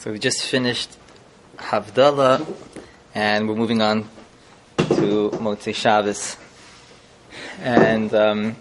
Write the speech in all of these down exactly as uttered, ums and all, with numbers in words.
So we just finished Havdalah, and we're moving on to Motzei Shabbos. And um,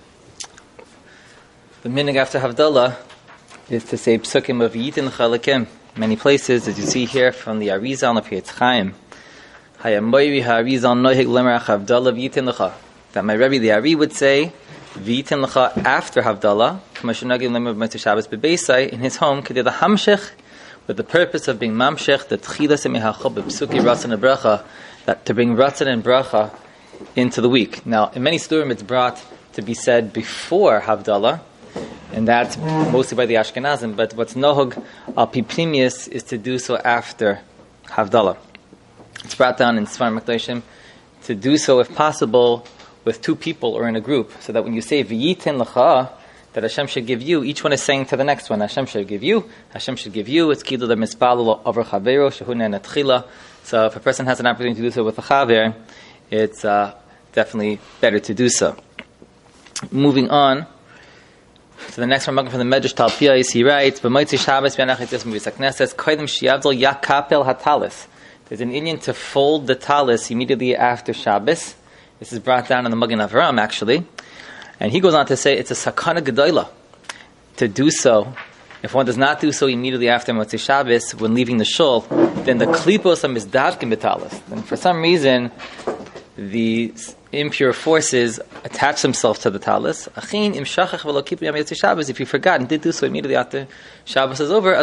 the minhag after Havdalah is to say Psukim of Yitin Chalakim. Many places, as you see here from the Arizal and the Pietz Chaim. Hayamoyri Ha'arizal Nohig Lemerach Havdalah V'yitin L'cha. That my Rebbe the Ari would say V'yitin L'cha after Havdalah, K'mashenagim Lemer of Motzei Shabbos B'Beisai in his home, Kedei the Hamshech, with the purpose of being mamshech, the tchilas emehachol b'psuki ratzon and bracha, that to bring ratzon and bracha into the week. Now, in many sturim, it's brought to be said before Havdalah, and that's mostly by the Ashkenazim. But what's nohog al pi pnimius is to do so after Havdalah. It's brought down in Sfarim Makdoshim to do so, if possible, with two people or in a group, so that when you say v'yitin l'cha, that Hashem should give you, each one is saying to the next one, Hashem should give you, Hashem should give you, it's kidu the mispalo over chavero, shehuna netchila. So if a person has an opportunity to do so with a chaver, it's uh, definitely better to do so. Moving on to the next one, from the Medrash Talpiyah, he writes, B'motzei Shabbos v'anachitis m'vis hakneses, koydem sheyavdol yakapel hatalis. There's an Indian to fold the talis immediately after Shabbos. This is brought down in the Magen Avraham, actually. And he goes on to say it's a sakana gedola to do so. If one does not do so immediately after Motzei Shabbos, when leaving the shul, then the klipos are misdavkin betalis. Then for some reason, the impure forces attach themselves to the talis. Achin im shachach v'lo kipri Motzei Shabbos. If you forgot and did do so immediately after Shabbos is over,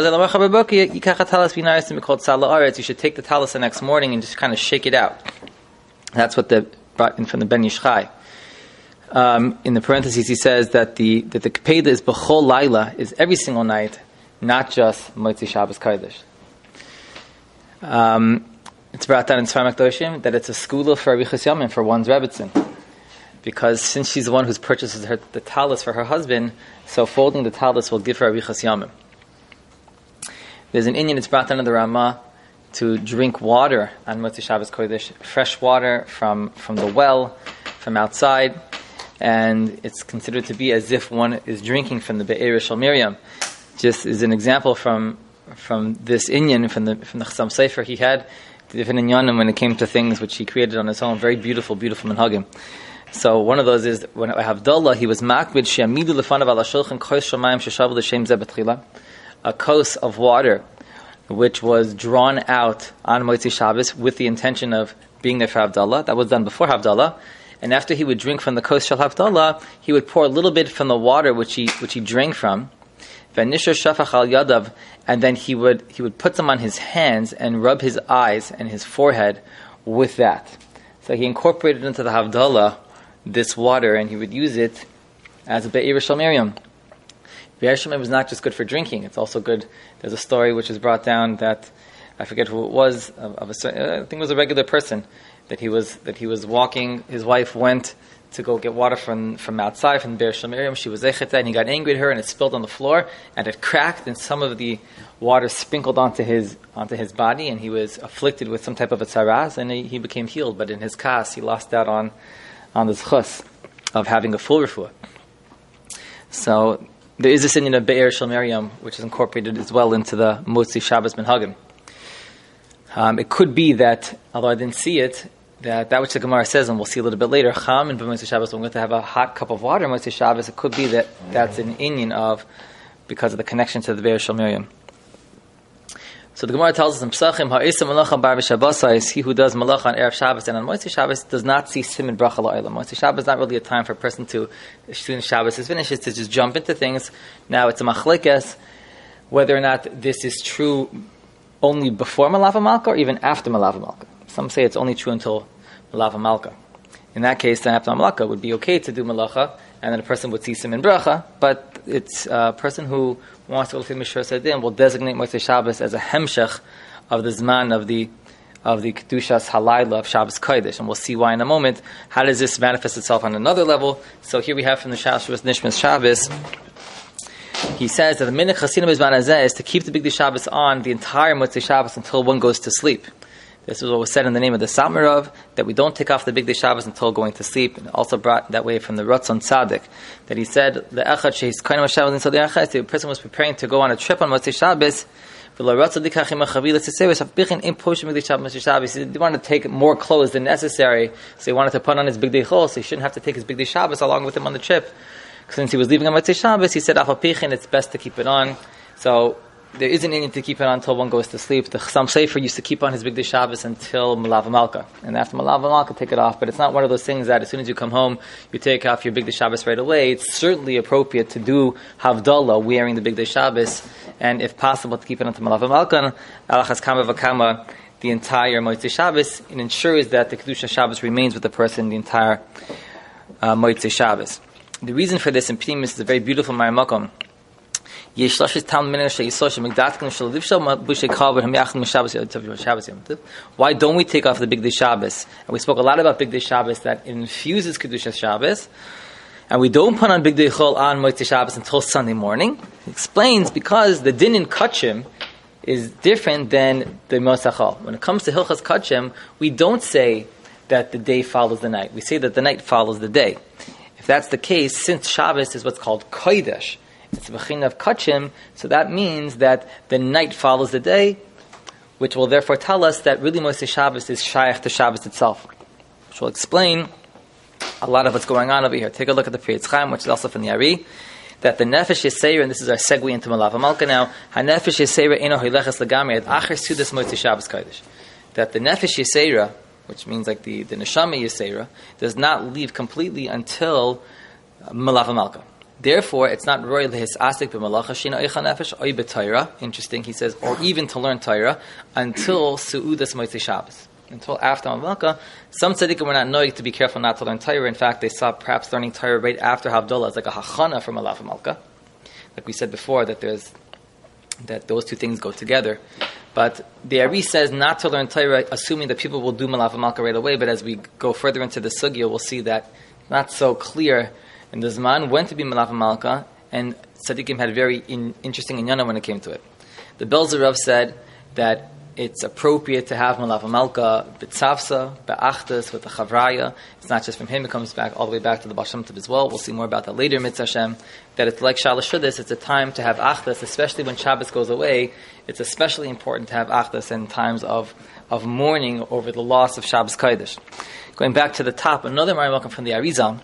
you should take the talis the next morning and just kind of shake it out. That's what the brought in from the Ben Yishchai. Um, in the parentheses, he says that the that the Kepeda is b'chol laila, is every single night, not just Motzei Shabbos Kodesh. Um, it's brought down in Sfarim Makdoshim that it's a skula for Arichas Yomim, for one's Rebbetzin, because since she's the one who purchases her, the talis for her husband, so folding the talis will give her Arichas Yomim. There's an Indian that's brought down in the Ramah to drink water on Motzei Shabbos Kodesh, fresh water from from the well, from outside. And it's considered to be as if one is drinking from the Be'er Shel Miriam. Just as an example from from this Inyan, from the from the Chassam Sofer, he had different inyanim when it came to things which he created on his own, very beautiful, beautiful minhagim. So one of those is when I have Havdalah, he was makbid she'amidu lefanav ala shulchan kos shamayim sheshavu l'shem zeh betchila, a kos of water which was drawn out on Motzei Shabbos with the intention of being there for Havdalah. That was done before Havdalah. And after he would drink from the kos shel Havdalah, he would pour a little bit from the water which he which he drank from, v'nishur shafach al yadav, and then he would he would put them on his hands and rub his eyes and his forehead with that. So he incorporated into the Havdalah this water, and he would use it as a Be'er Shel Miriam. Be'er Shel Miriam is not just good for drinking; it's also good. There's a story which is brought down that I forget who it was of, of a certain, I think it was a regular person. That he was that he was walking. His wife went to go get water from, from outside from Be'er Shel Miriam. She was echeta, and he got angry at her, and it spilled on the floor, and it cracked, and some of the water sprinkled onto his onto his body, and he was afflicted with some type of a tzaraz, and he, he became healed. But in his kas, he lost out on on the zchus of having a full refuah. So there is this inyan of Be'er Shel Miriam, which is incorporated as well into the Motzei Shabbos minhagim. Um, it could be that, although I didn't see it, that that which the Gemara says, and we'll see a little bit later, Cham and B'motzei Shabbos, we're going to have a hot cup of water in Motzei Shabbos. It could be that that's an inyan of, because of the connection to the Be'er Shel Miriam. So the Gemara tells us in Psachim, Ha'isa malacha bar v'shabbosais, he who does malacha on Erev Shabbos and on Motzei Shabbos does not see siman bracha la'olam. Motzei Shabbos is not really a time for a person to, as soon as Shabbos is finished, to just jump into things. Now it's a machlekes, whether or not this is true only before Malava Malka or even after Malava Malka. Some say it's only true until Malava Malka. In that case, then after Malaka it would be okay to do Malacha, and then a person would see Siman Bracha, but it's a person who wants to go to Mishra Sadim will designate Motzei Shabbos as a hemshech of the Zman of the of the Kedushas Halayla of Shabbos Kodesh, and we'll see why in a moment. How does this manifest itself on another level? So here we have from the Shabbos Nishmas Shabbos. He says that the minhag Chasidim Bizman Hazeh is to keep the Bigdei Shabbos on the entire Motzei Shabbos until one goes to sleep. This is what was said in the name of the Satmarov, that we don't take off the Bigdei Shabbos until going to sleep. And also brought that way from the Ratzon Tzaddik, that he said, the Echad Sheis Kainam Shabbos until the Echad, the person was preparing to go on a trip on Motzei Shabbos. He wanted to take more clothes than necessary, so he wanted to put on his Bigdei Chol, so he shouldn't have to take his Bigdei Shabbos along with him on the trip. Since he was leaving on Motzei Shabbos, he said, it's best to keep it on. So there isn't any to keep it on until one goes to sleep. The Chassam Sofer used to keep on his Bigdei Shabbos until Malav Malka. And after Malav Malka, take it off. But it's not one of those things that as soon as you come home, you take off your Bigdei Shabbos right away. It's certainly appropriate to do Havdalah wearing the Bigdei Shabbos. And if possible, to keep it until Malav Malka. Alachas Kama V'Kama, the entire Motzei Shabbos. It ensures that the Kedusha Shabbos remains with the person the entire uh, Motzei Shabbos. The reason for this in Pnimis is a very beautiful Maramakom. Why don't we take off the Bigdei Shabbos? And we spoke a lot about Bigdei Shabbos, that it infuses Kedusha Shabbos. And we don't put on Bigdei Chol on Motzei Shabbos until Sunday morning. He explains because the din in Kachim is different than the Motzei Chol. When it comes to Hilchas Kachim, we don't say that the day follows the night. We say that the night follows the day. If that's the case, since Shabbos is what's called Kodesh, it's a b'china of kachim, so that means that the night follows the day, which will therefore tell us that really Motzei Shabbos is shaykh to Shabbos itself. Which will explain a lot of what's going on over here. Take a look at the Pri Etz Chaim, which is also from the Ari, that the Nefesh Yisera, and this is our segue into Malav Malka now, HaNefesh Yisera Eino Hileches Legamri Ad Acher Sudas Motzei Shabbos Kodesh. That the Nefesh Yisera, which means like the, the Neshama Yisera, does not leave completely until Malav Malka. Therefore, it's not royal his asik b'malacha shina eicha nefesh oy b'Torah. Interesting, he says, or even to learn Torah until suudas Motzei Shabbos, until after Malka. Some tzaddikim were not knowing to be careful not to learn Torah. In fact, they saw perhaps learning Torah right after Havdalah as like a hachana for Malav Malka. Like we said before, that there's that those two things go together. But the Ari says not to learn Torah, assuming that people will do Malav Malka right away. But as we go further into the sugya, we'll see that not so clear. And the Zman went to be Malav Malka, and Tzaddikim had very in, interesting inyana when it came to it. The Belzer Rav said that it's appropriate to have Malav Malka b'tzavsa, b'achtas, with the chavraya. It's not just from him, it comes back all the way back to the Baal Shem Tov as well. We'll see more about that later, Mitzvah Hashem. That it's like Shalosh Shudas, it's a time to have achtas, especially when Shabbos goes away. It's especially important to have achtas in times of, of mourning over the loss of Shabbos Kodesh. Going back to the top, another Marim from the Arizal.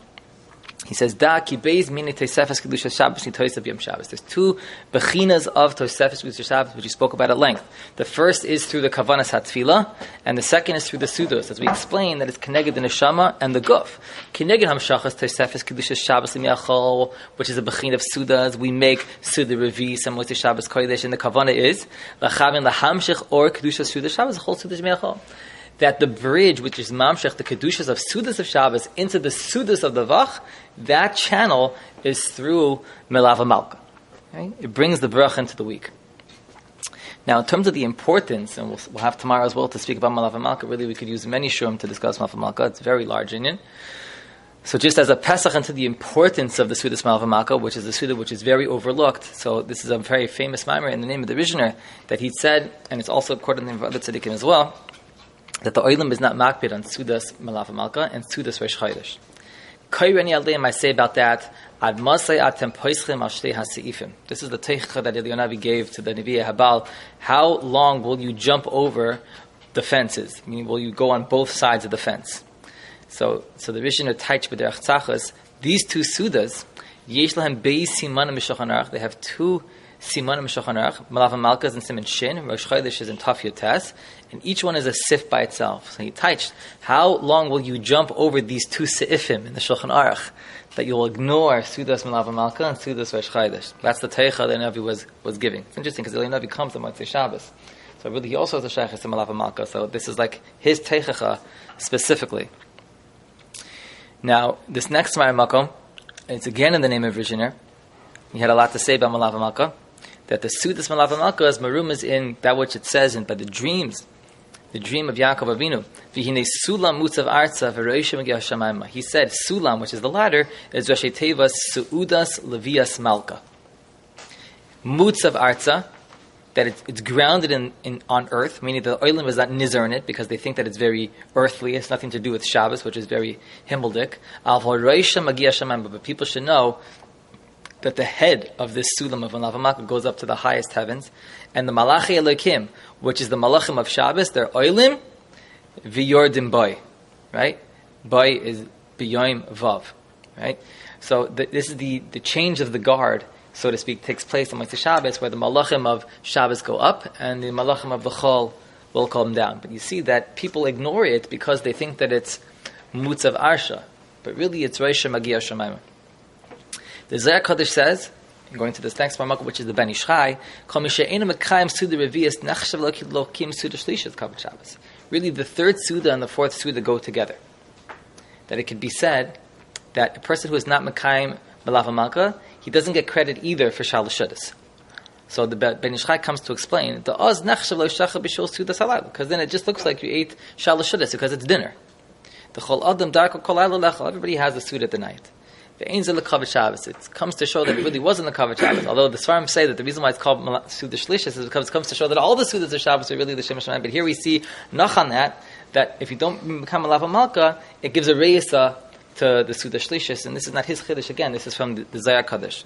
He says, "Da ki beis mini Tosefes Kedusha Shabbos ni Tosef Yom Shabbos." There's two bechinas of Tosefes Kedusha Shabbos, which we spoke about at length. The first is through the Kavanas HaTfilah, and the second is through the Sudos, as we explained that it's Keneged the Neshama and the Guf. Keneged Hamshachas Tosefes Kedusha Shabbos L'Miachol, which is a bechin of Sudas. We make Suda Revis and Motzei Shabbos Kodesh, and the Kavana is Lachavin Lahamshich or Kedusha Suda Shabbos Chol Suda L'Miachol. That the bridge, which is Mamshech, the Kedushas of Sudas of Shabbos, into the Sudas of the Vach, that channel is through Melav Malka. Okay? It brings the Bracha into the week. Now, in terms of the importance, and we'll, we'll have tomorrow as well to speak about Melav Malka, really we could use many shurim to discuss Melav Malka. It's a very large Indian. So just as a Pesach into the importance of the Sudas Melav Malka, which is the Suda which is very overlooked, so this is a very famous Maimer in the name of the Rishner, that he said, and it's also quoted in the other tzaddikim as well, that the Olam is not makbid on Sudas Malav Malka and Sudas Rosh Chodesh. Kaireni Aleim, I say about that, Ad Masay Atem Poischem Al Shtei HaSeifim. This is the teicha that Eliyahu gave to the Nevi'ah Habal. How long will you jump over the fences? Meaning, will you go on both sides of the fence? So, so the Rishon Taich B'derech Tzachas, these two Sudas, Yesh Lahem Beis Simanim Mishulchan Aruch, they have two Simanim Mishulchan Aruch. Malav Malka is in Siman Shin, Rosh Chodesh is in Taf Yotes, and each one is a sif by itself. So he touched, how long will you jump over these two seifim in the Shulchan Aruch that you'll ignore Sudas Malav Malka and Sudas Rosh Chodesh? That's the teicha that Navi was was giving. It's interesting because Navi comes on Motzei Shabbos, so really he also has a shaykhis to Malav Malka. So this is like his teicha specifically. Now this next Makom, it's again in the name of Rishner. He had a lot to say about Malav Malka. That the Sudas Malav Malka is marum is in that which it says in by the dreams. The dream of Yaakov Avinu. V'hinei sulam mutzav arza v'roishim megeh hashamayma. He said, sulam, which is the ladder, is Rashi Tevas Suudas Levias Malka. Mutzav arza, that it's, it's grounded in, in on earth, meaning the oilim is not nizer in it because they think that it's very earthly. It's nothing to do with Shabbos, which is very himmeldik. But people should know that the head of this sulam of Malav HaMalka goes up to the highest heavens, and the Malachi Elokim, which is the Malachim of Shabbos, they're oilim v'yordim boy, right? Boy is biyoim vav, right? So the, this is the, the change of the guard, so to speak, takes place amongst the Shabbos, where the Malachim of Shabbos go up, and the Malachim of the Chol will come down. But you see that people ignore it because they think that it's Mutzav Arsha, but really it's Rosh Magia Shemaim. The Zohar Kodesh says, going to this next Marmak, which is the Ben Ish Chai, really the third Suda and the fourth Suda go together. That it could be said that a person who is not Mekayim Malav HaMalka, he doesn't get credit either for Shalosh Shudas. So the Ben Ish Chai comes to explain, the Oz Nachshav Lo Shacha B'Shul Suda Salal, because then it just looks like you ate Shalosh Shudas because it's dinner. The Chol Adam Darko Kol Ayla Lecha, everybody has the Suda at the night. The Ein Zel Kavod Shabbos. It comes to show that it really wasn't the Kavod Shabbos. Although the Svarim say that the reason why it's called Suda Shlishis is because it comes to show that all the Sudas of Shabbos are really the Shem Shemayim. But here we see Nach on that, that if you don't become a Malav HaMalka, it gives a reisa to the Suda Shlishis. And this is not his Chiddush again, this is from the, the Zohar Kodesh.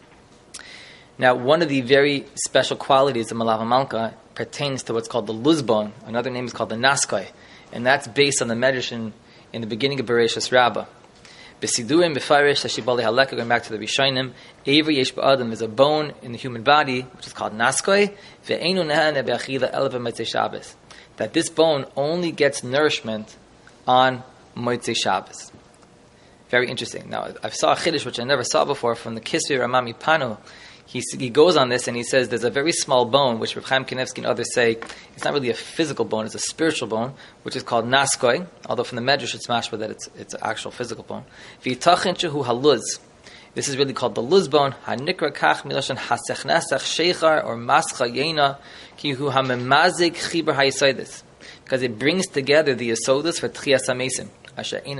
Now, one of the very special qualities of Malav HaMalka pertains to what's called the Luzbon. Another name is called the Naskoi. And that's based on the Medrash in, in the beginning of Bereshis Rabbah. Besidurim befarish tashibali haleka, going back to the Rishonim, every yesh ba'adam is a bone in the human body, which is called naskoi, ve'enu nehane be'achila elva motzei Shabbos. That this bone only gets nourishment on motzei Shabbos. Very interesting. Now, I saw a chiddush which I never saw before from the Kisvi Ramami Panu. He, he goes on this and he says there's a very small bone, which Reb Chaim Kanevsky and others say it's not really a physical bone, it's a spiritual bone, which is called naskoi, although from the Medrash it's mashma that it's it's an actual physical bone. V'yitachin shehu haluz. This is really called the luz bone. Hanikra kach miloshan hasechnesach sheichar or mascha yena kihu hamemazik chiber hayisoidis, because it brings together the yesodus for tchias hamesim. So the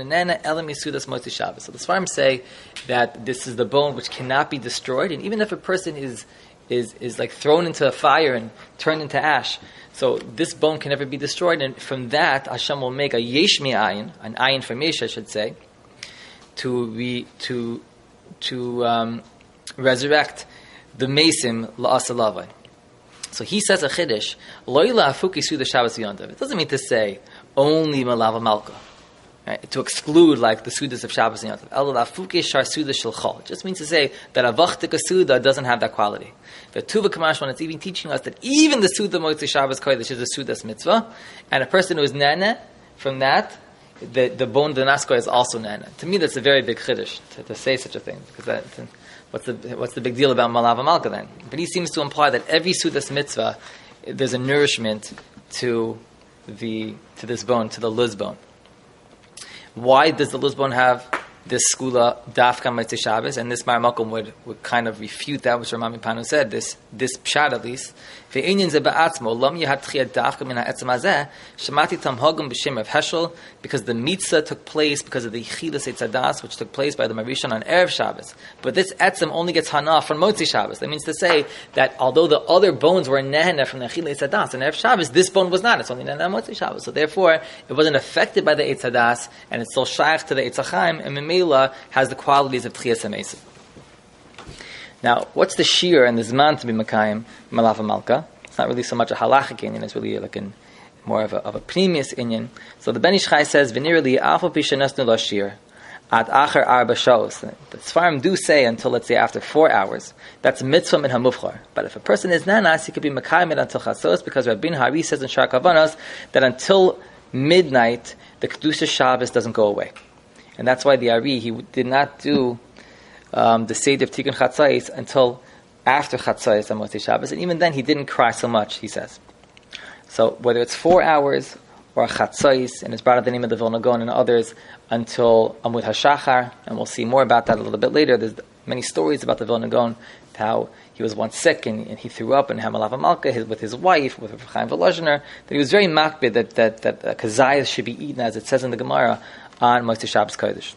Svarim say that this is the bone which cannot be destroyed, and even if a person is is is like thrown into a fire and turned into ash, so this bone can never be destroyed, and from that Hashem will make a yesh mi ayin, an ayin from yesh, I should say, to be to to um, resurrect the mesim la'asalavai. So he says a chiddush, lo ila afuki suda Shabbos yondav. It doesn't mean to say only Malav HaMalka. Right, to exclude like the Sudas of Shabbos and Yontav. It just means to say that a Vachtika Suda doesn't have that quality. The Tuva Kamash one, it's even teaching us that even the Suda Motzei Shabbos Kodesh is a Sudas mitzvah, and a person who is nana from that, the, the bone, the nasko is also nana. To me, that's a very big chiddush to, to say such a thing, because that, what's the what's the big deal about Malav HaMalka then? But he seems to imply that every Sudas mitzvah, there's a nourishment to the to this bone, to the luz bone. Why does the Luzbon have this skula dafka motzei Shabbos? And this Mar Malcolm would, would kind of refute that which Ramami Panu said, this this pshat at least. Ve'inyan ze ba'atzmo, lam yihad tchiyah dafka min ha'etzem hazeh, shemati tamhogim b'shem of Heschel, because the mitzvah took place because of the Chilas Eitzadas, which took place by the Marishan on Erev Shabbos. But this etzem only gets hana from motzei Shabbos. That means to say that although the other bones were nehena from the Chilas Eitzadas on Erev Shabbos, this bone was not. It's only nehena motzei Shabbos. So therefore, it wasn't affected by the Eitzadas, and it's still shaykh to the Eitzachaim, and Memela has the qualities of Tchias HaMesim. Now, what's the shear and the zman to be Makayim Malav HaMalka? It's not really so much a halachic inyan, it's really like an, more of a, of a previous inyan. So the Ben Ish Chai says, V'nirli afal pi shenasnu lo shir at acher arba shos. The Sfarim do say until, let's say, after four hours. That's mitzvah min hamufchar. But if a person is nanas, he could be Makayim it until chasos, because Rabbi Hari says in Shar Kavanos that until midnight, the Kedusha Shabbos doesn't go away. And that's why the Ari, he did not do um, the Seder of Tikkun Chatzais until after Chatzais on Motzei Shabbos. And even then, he didn't cry so much, he says. So whether it's four hours or Chatzais, and it's brought up the name of the Vilna Gaon and others, until Amud HaShachar, and we'll see more about that a little bit later. There's many stories about the Vilna Gaon, how he was once sick and, and he threw up in Hamalav HaMalka his, with his wife, with Chaim Volozhiner, that he was very makbid that, that, that uh, kazayas should be eaten, as it says in the Gemara, on Motzei Shabbos Kodesh.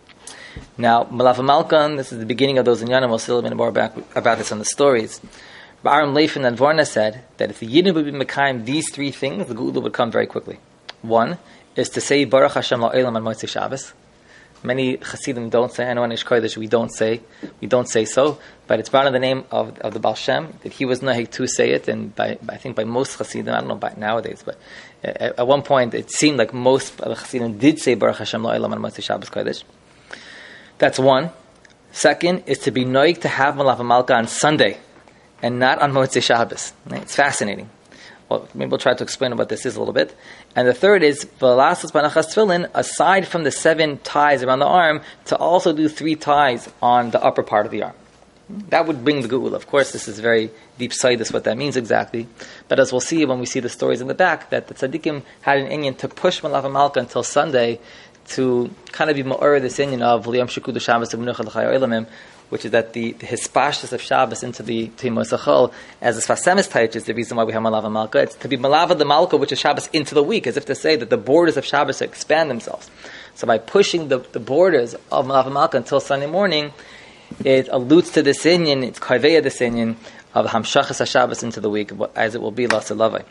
Now, Malav HaMalka, this is the beginning of those inyanim. We'll see a little bit more about, about this in the stories. Ba'aram Leifin and Vorna said that if the Yidden would be Mekayim these three things, the Geula would come very quickly. One is to say Baruch Hashem La'olam on Motzei Shabbos. Many Hasidim don't say, I know in Ish Kodesh we don't say, we don't say so, but it's brought in the name of, of the Baal Shem, that he was nahig to say it, and by, I think by most Hasidim, I don't know about nowadays, but at, at one point it seemed like most of the Hasidim did say Baruch Hashem La'olam on Motzei Shabbos Kodesh. That's one. Second is to be noig to have Malav Malka on Sunday, and not on Motzei Shabbos. Right? It's fascinating. Well, maybe we'll try to explain what this is a little bit. And the third is, V'lasos Banachas Tefillin, aside from the seven ties around the arm, to also do three ties on the upper part of the arm. That would bring the Geula. Of course, this is very deep sightless what that means exactly. But as we'll see when we see the stories in the back, that the Tzaddikim had an inyan to push Malav Malka until Sunday to kind of be ma'or this inyan of L'yom Shekudu Shabbos V'menucha L'chayei Olamim, which is that the, the hispashtus of Shabbos into the Timos Achol, as the Sfasemis Taich is the reason why we have Malava Malka. It's to be Malava the Malka, which is Shabbos, into the week, as if to say that the borders of Shabbos expand themselves. So by pushing the, the borders of Malava Malka until Sunday morning, it alludes to this inyan, it's Kaiveya this inyan of Hamshachas HaShabbos into the week, as it will be Lasa Lavai.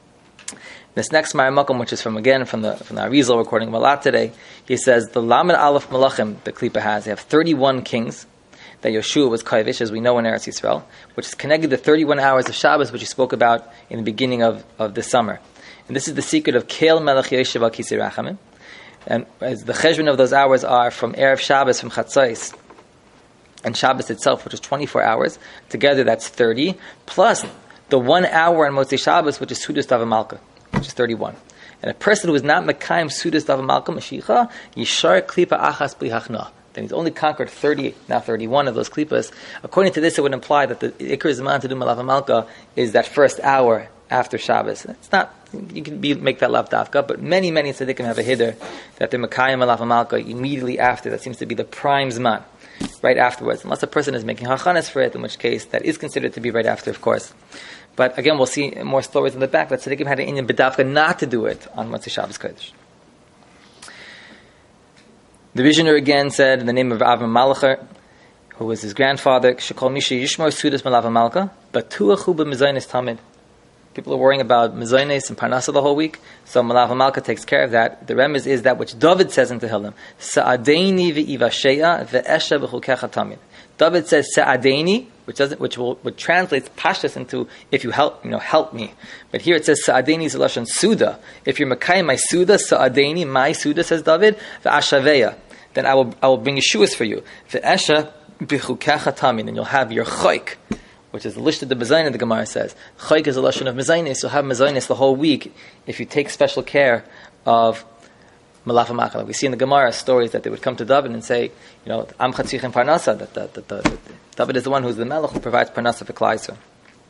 This next Ma'amakom, which is from again from the from the Arizal recording Malat today, he says the Lamed Aleph Malachim the Klippa has. They have thirty-one kings that Yeshua was Kaivish, as we know in Eretz Yisrael, which is connected to thirty-one hours of Shabbos, which he spoke about in the beginning of, of this summer. And this is the secret of Kel Melech Yeshiv al Kisei Rachamim. And as the cheshbon of those hours are from Erev Shabbos, from Chatzos, and Shabbos itself, which is twenty-four hours. Together, that's thirty, plus the one hour on Motzei Shabbos, which is Sudas Dava Malka, which is thirty-one. And a person who is not Mekayim Sudas Dava Malka Mashicha, Yishar Klipa Achas Bli Hachna. Then he's only conquered thirty, now thirty-one of those klipas. According to this, it would imply that the Iker Zman to do Malav Malka is that first hour after Shabbos. It's not, you can be, make that lav dafka, but many, many tzaddikim have a hiddur that the Makayim Malav Malka immediately after, that seems to be the prime Zman, right afterwards. Unless a person is making hachanas for it, in which case that is considered to be right after, of course. But again, we'll see more stories in the back that tzaddikim had an inyan b'dafka not to do it on Motzei Shabbos Kodesh. The visioner again said in the name of Avram Malacher, who was his grandfather, Shekol Misha Yishmor Sudas Malav Malka, Batuachu b'Mezainis Tamid. People are worrying about Mezainis and Parnasa the whole week, so Malav Malka takes care of that. The remez is that which David says in Tehillim, Sa'adeini v'ivasheya ve'esha b'chukecha tamid. David says Sa'adeini, which doesn't, which will, which translates pashtas into if you help, you know, help me. But here it says Sa'adeini is a lashon Suda. If you're Makayim my Suda, Sa'adeini my Suda, says David, ve'ashaveya, then I will I will bring Yeshuas for you. Ve'esha b'chukecha tamid, and you'll have your choik, which is the list of the Mezainis, the Gemara says. Choik is a lashon of Mezainis. You'll have Mezainis the whole week if you take special care of Malav Malka. Like we see in the Gemara stories that they would come to David and say, you know, Am Chatzichem Parnasa, that, that, that, that, that David is the one who's the Melech who provides Parnasa for Klal Yisrael.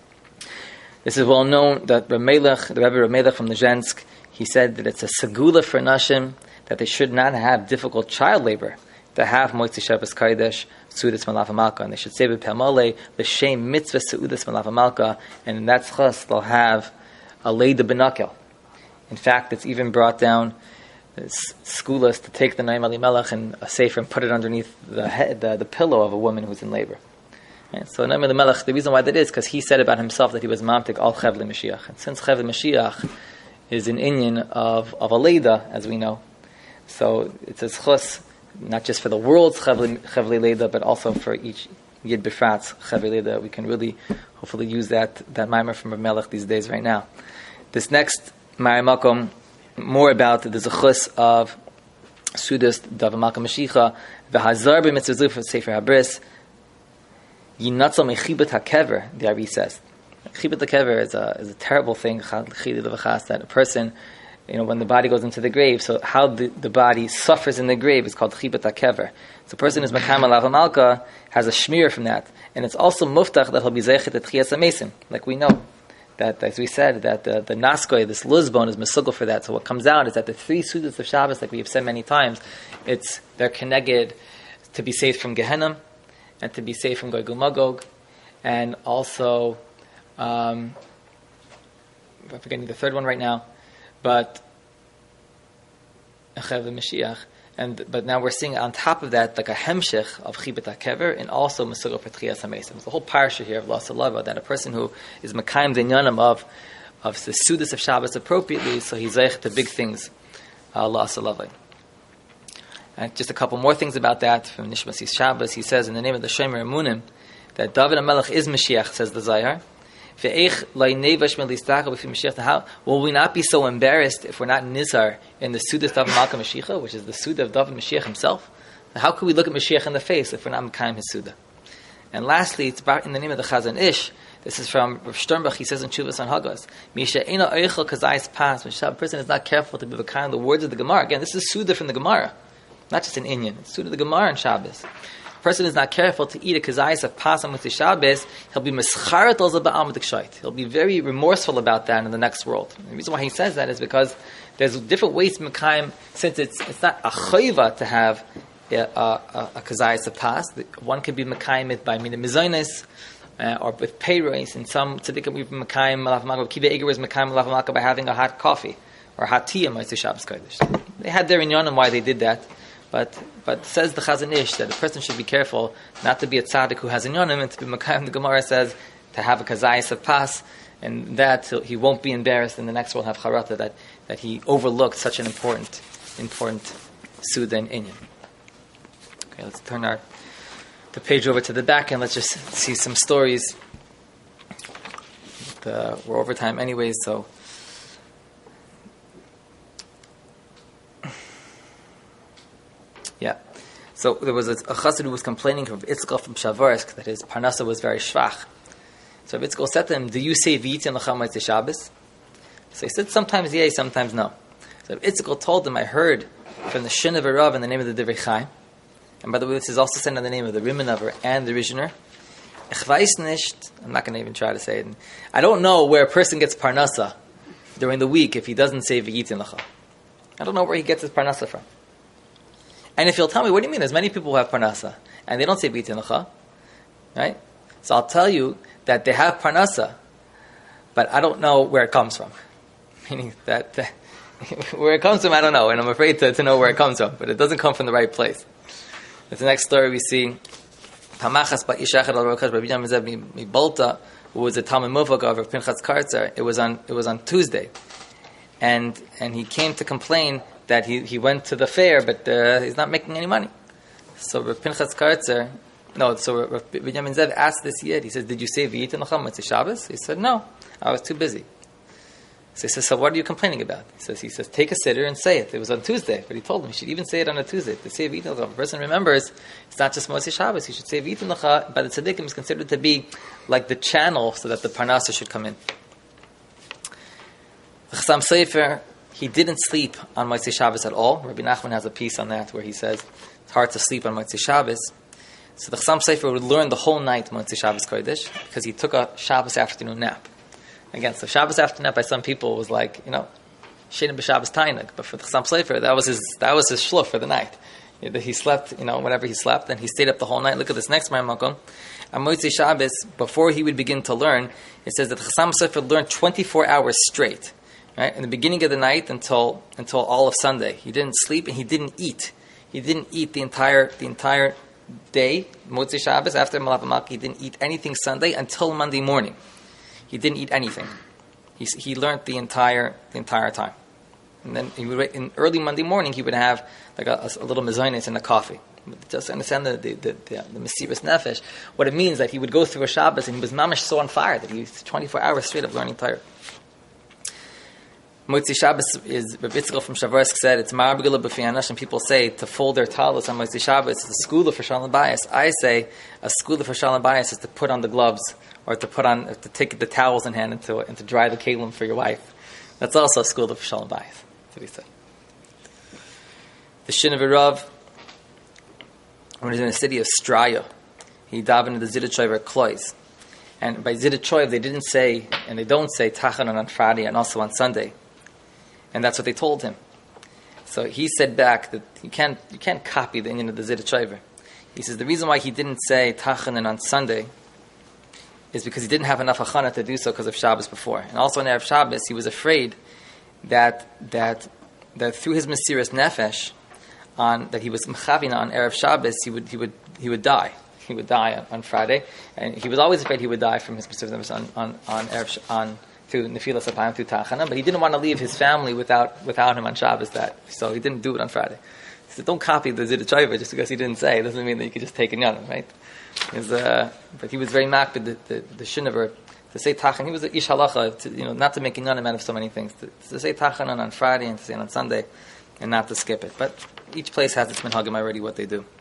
This is well known that Ramelech, the Rebbe Ramelech from Nizhensk, he said that it's a segula for Nashim, that they should not have difficult child labor to have Motzei Shabbos Kodesh, Seudas Malav Malka, and they should say b'Pamole l'shem mitzvah Seudas Malav Malka, and in that schus they'll have a leida benakel. In fact, it's even brought down skulas to take the Naim Elimelech and a sefer and put it underneath the head, the, the pillow of a woman who's in labor. Right? So Naim Elimelech, the reason why that is because he said about himself that he was mamtik al Chevli Mashiach, and since Chevli Mashiach is an inyan of of a leida, as we know, so it's a schus not just for the world's Chevli Leida, but also for each Yid Befrat's Chevli Leida. We can really, hopefully, use that that Maimer from Melech these days right now. This next Ma'ar Makom, more about the zechus of Sudas Davar Malka Mashicha, v'hazar b'mitzvah for Sefer Habris, yinatzal mechibet hakever, the Ari says. Chibet hakever is a, is a terrible thing, that a person, you know, when the body goes into the grave, so how the, the body suffers in the grave is called chibet hakever. So a person who's Makayim Malav Malka has a shmir from that. And it's also muftach that he'll be zeichet at Chiyas HaMesim. Like we know, that, as we said, that the, the naskoy, this luzbon, is mesugel for that. So what comes out is that the three sudas of Shabbos, like we have said many times, it's, they're connected to be saved from Gehenna, and to be saved from Gog Magog, and also, um, I'm forgetting the third one right now, but Achev Mashiach, And but now we're seeing on top of that like a hemshech of chibut hakever and also mesuga for tchias hamesim. It's the whole parsha here of La'aseh Lava, that a person who is mekayim the inyanim of of the sudas of Shabbos appropriately, so he's zeich to big things. Uh, La'aseh Lava. And just a couple more things about that from Nishmas Shabbos. He says in the name of the Shomer Emunim that David HaMelech is Mashiach, says the Zayar. Will we not be so embarrassed if we're not nizar in the Suda of David Malka Mashiach, which is the Suda of David Mashiach himself? How could we look at Mashiach in the face if we're not Mekayim his Suda? And lastly, it's about in the name of the Chazon Ish. This is from Rav Sternbach. He says in Chuvas on Hagos, Misha Eino Eichel Kazayis Pas. When a person is not careful to be Mekayim the words of the Gemara. Again, this is Suda from the Gemara, not just an Inyan. It's Suda of the Gemara in Shabbos. Person is not careful to eat a kazayis of pasam with the Shabbos, he'll be mischaret al zaba'am d'kshait. He'll be very remorseful about that in the next world. And the reason why he says that is because there's different ways to mekayim, since it's it's not a chayva to have a, a, a, a kazayis of pas. One could be mekayim it by mina mizonis, uh, or with payros. And some tzaddikim we've been mekayim malav malka. Kiva Eger was mekayim malav malka by having a hot coffee or hot tea on Motzei Shabbos Kodesh. They had their inyan on why they did that. But but says the Chazon Ish that a person should be careful not to be a tzaddik who has inyanim, and to be Mekayim. The Gemara says to have a kazayis of pas, and that he won't be embarrassed in the next world, have charata, that, that he overlooked such an important important suda and inyan. Okay, let's turn our the page over to the back and let's just see some stories. The, we're over time anyways, so. Yeah. So there was a, a chassid who was complaining from Itzchak from Shavarsk that his parnasa was very schwach. So Itzchak said to him, "Do you say v'yitin l'cha Motzei Shabbos?" So he said, "Sometimes yea, sometimes no." So Itzchak told him, "I heard from the Shin of Rav in the name of the Divrei Chaim." And by the way, this is also said in the name of the Rimanaver and the Rishner. Ich weiß nicht. I'm not going to even try to say it. I don't know where a person gets parnasa during the week if he doesn't say v'yitin l'cha. I don't know where he gets his parnasa from. And if you'll tell me, what do you mean? There's many people who have parnasa, and they don't say v'yitin l'cha, right? So I'll tell you that they have parnasa, but I don't know where it comes from. Meaning that, that where it comes from, I don't know, and I'm afraid to, to know where it comes from, but it doesn't come from the right place. That's the next story we see. Tamachas ba'ishachad al Rokash b'Binyan Mezev miBolta, who was a Talmud Mufak of Pinchas Kartzer. It was on it was on Tuesday, and and he came to complain that he, he went to the fair, but uh, he's not making any money. So Rav Pinchas Kartzer, no, so Rav Binyamin Zev asked this yid, he says, "Did you say v'yitin l'cha Motzei Shabbos?" He said, "No, I was too busy." So he says, "So what are you complaining about?" He says, "He says take a sitter and say it." It was on Tuesday, but he told him he should even say it on a Tuesday. To say v'yitin l'cha, if a person remembers, it's not just Motzei Shabbos. He should say v'yitin l'cha. By the tzaddikim, is considered to be like the channel so that the parnasa should come in. The Chassam Sofer, he didn't sleep on Motzei Shabbos at all. Rabbi Nachman has a piece on that where he says it's hard to sleep on Motzei Shabbos. So the Chassam Sofer would learn the whole night Motzei Shabbos Kodesh because he took a Shabbos afternoon nap. Again, so Shabbos afternoon nap by some people was like, you know, Shedim b'Shabbos Tainuk. But for the Chassam Sofer, that was his that was his shluf for the night. He slept, you know, whenever he slept, and he stayed up the whole night. Look at this next Makom. On Motzei Shabbos, before he would begin to learn, it says that the Chassam Sofer learned twenty-four hours straight. Right? In the beginning of the night until until all of Sunday, he didn't sleep and he didn't eat. He didn't eat the entire the entire day. Motzei Shabbos after Malav Malka, he didn't eat anything Sunday until Monday morning. He didn't eat anything. He he learned the entire the entire time, and then he would in early Monday morning he would have like a, a little mezainis and a coffee. Just understand the the the, the, the Mesiras Nefesh. What it means that he would go through a Shabbos and he was mamash so on fire that he was twenty-four hours straight of learning Torah. Motzei Shabbos is, Rav Yitzchak from Shavarsk said, it's ma'abigula b'fianash, and people say to fold their talis on Motzei Shabbos is a skula for Shalom Bayis. I say a skula for Shalom Bayis is to put on the gloves, or to put on, to take the towels in hand and to, and to dry the kelim for your wife. That's also a skula for Shalom Bayis. That's what he said. The Shin of Rav, when he was in the city of Straya, he davened in the Zidichover Klois. And by Zidichover, they didn't say, and they don't say Tachanan on Friday and also on Sunday. And that's what they told him. So he said back that you can't you can't copy the Indian of the Zidichover. He says the reason why he didn't say Tachanan on Sunday is because he didn't have enough Achana to do so because of Shabbos before. And also on Erev Shabbos, he was afraid that that that through his Mesiras Nefesh, on that he was mechavina on Erev Shabbos, he would he would he would die. He would die on, on Friday, and he was always afraid he would die from his perspective on on on Erev on through Nefilas Apayim through Tachana. But he didn't want to leave his family without without him on Shabbos. That so he didn't do it on Friday. He said, "Don't copy the Zidachayva just because he didn't say. It doesn't mean that you could just take it on, right?" Was, uh, but he was very makbid the the, the Shinover to say Tachan. He was an ish halacha, to, you know, not to make a nyanim out of so many things. To, to say Tachanan on Friday and to say it on Sunday, and not to skip it. But each place has its minhagim already what they do.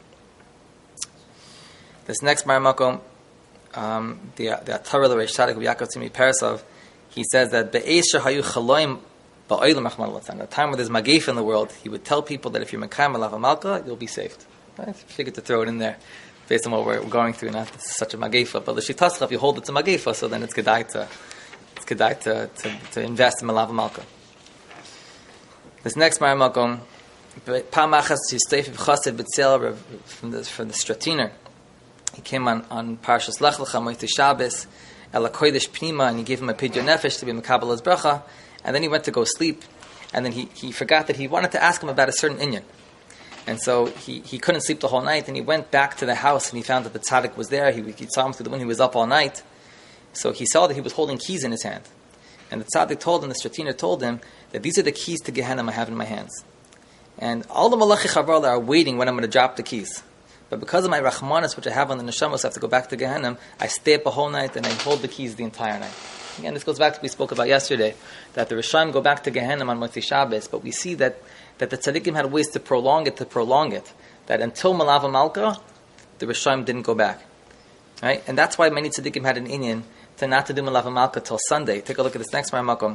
This next Maramakom, um, the the Torah Reish Tzadik of Yaakov Tzimi Persov, he says that be'esh hayu chaloim ba'olam rachman l'tzan. At the time where there's magif in the world, he would tell people that if you're mekayim alav malka, you'll be saved. Right? Figured to throw it in there, based on what we're going through. Not this is such a magifa, but l'shitascha, if you hold it to magifa, so then it's kedai to it's kedai to, to to invest in alav malka. This next Maramakom, pamachas yistayf b'chassid b'tzel from the from the Stratiner. He came on, on Parshas Lech Lecha Moitei Shabbos, El HaKodesh Pnima, and he gave him a Pidyon Nefesh to be Mekabel as Bracha, and then he went to go sleep, and then he, he forgot that he wanted to ask him about a certain inyan. And so he, he couldn't sleep the whole night, and he went back to the house, and he found that the tzaddik was there. He, he saw him through the window. He was up all night. So he saw that he was holding keys in his hand. And the tzaddik told him, the Stratiner told him, that these are the keys to Gehenna I have in my hands. And all the Malachi Chavarla are waiting when I'm going to drop the keys. But because of my rachmanis, which I have on the neshamos, I have to go back to Gehenna, I stay up a whole night and I hold the keys the entire night. Again, this goes back to what we spoke about yesterday, that the Rishaim go back to Gehenna on Motzei Shabbos, but we see that, that the tzaddikim had ways to prolong it, to prolong it. That until Malava Malka, the Rishaim didn't go back. Right? And that's why many tzaddikim had an inyan to not to do Malava Malka till Sunday. Take a look at this next Maramakom.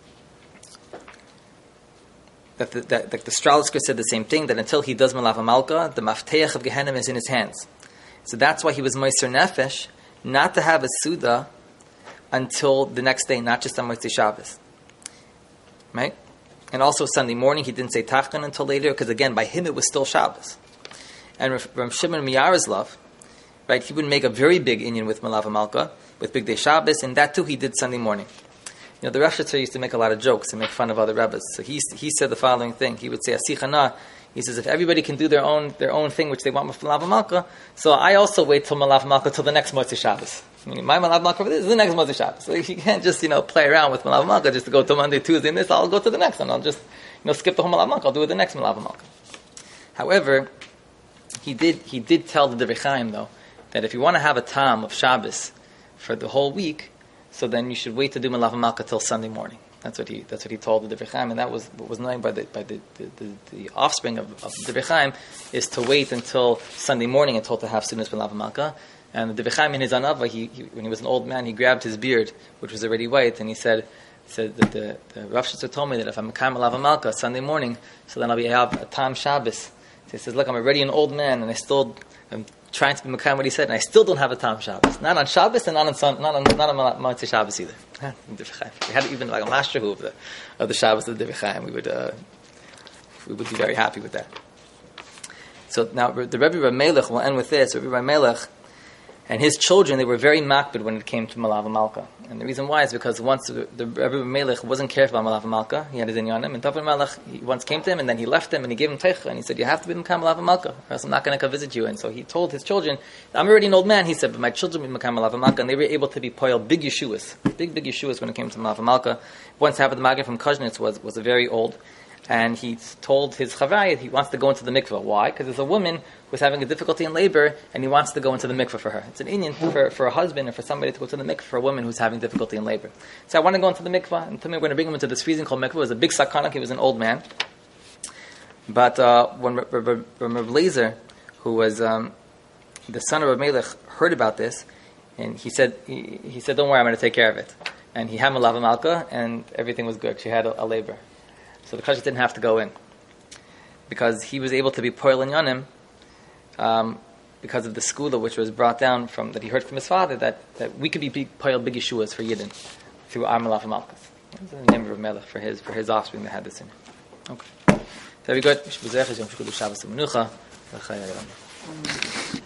That the, that, that the Stralisker said the same thing, that until he does Malava Malka, the Mafteach of Gehenna is in his hands. So that's why he was Moiser Nefesh, not to have a Suda until the next day, not just on Motzei Shabbos. Right? And also Sunday morning, he didn't say Tachan until later, because again, by him it was still Shabbos. And Rav Shimon Miyarizlov, right, he would make a very big inyan with Malava Malka, with Big Day Shabbos, and that too he did Sunday morning. You know, the Rosh Hashanah used to make a lot of jokes and make fun of other rabbis. So he he said the following thing. He would say, Asichana, he says, if everybody can do their own their own thing, which they want with Malav Malka, so I also wait till Malav Malka till the next Motzei Shabbos. I mean, my Malav Malka is the next Motzei Shabbos. So you can't just, you know, play around with Malav Malka just to go to Monday, Tuesday, and this. I'll go to the next one. I'll just, you know, skip the whole Malav Malka. I'll do it the next Malav Malka. However, he did he did tell the Divrei Chaim, though, that if you want to have a tam of Shabbos for the whole week, so then you should wait to do Malav Malka till Sunday morning. That's what he. That's what he told the Divrei Chaim, and that was what was known by the by the, the, the, the offspring of, of the Divrei Chaim is to wait until Sunday morning until to have students Malav Malka. And the Divrei Chaim in his Anava, he, he when he was an old man, he grabbed his beard, which was already white, and he said, said that the, the Rav Shitzer told me that if I'm Mekayim Malav Malka Sunday morning, so then I'll be have a Tam Shabbos. So he says, look, I'm already an old man, and I still am trying to be Mekayim what he said, and I still don't have a Tam Shabbos. Not on Shabbos and not on Sun, not on not on Motzei Shabbos either. We had even like a master of the of the Shabbos of the Divrei Chaim. We would uh, we would be very happy with that. So now the Rebbe Ramelech will end with this. Rebbe Ramelech and his children, they were very makbid when it came to Malav Malka. And the reason why is because once the, the Rebbe Melech wasn't careful about Malav Malka, he had his inyanim, and David Melech, he once came to him, and then he left him, and he gave him teicha, and he said, you have to be Mekayim Malav Malka, or else I'm not going to come visit you. And so he told his children, I'm already an old man, he said, but my children will be Mekayim Malav Malka, and they were able to be poil big Yeshuas, big, big Yeshuas when it came to Malav Malka. Once Haved Magen from Koznitz was, was a very old, and he told his chavai he wants to go into the mikveh. Why? Because there's a woman who's having a difficulty in labor, and he wants to go into the mikveh for her. It's an inyan for, for a husband and for somebody to go to the mikveh for a woman who's having difficulty in labor. So I want to go into the mikveh, and told me we're going to bring him into this freezing cold mikveh. It was a big sakana. He was an old man. But uh, when Rav Lezer, who was um, the son of Rav Melech, heard about this, and he said, he, he said, don't worry, I'm going to take care of it. And he had Malav Malka, and everything was good. She had a, a labor. So the Kashrus didn't have to go in. Because he was able to be Poil in Yonim, um, because of the skula which was brought down from, that he heard from his father, that, that we could be big, Poil big Yeshuas for Yidden, through our Malav Malkas. That's the name of Melech for his, for his offspring that had this in. Okay. Very good.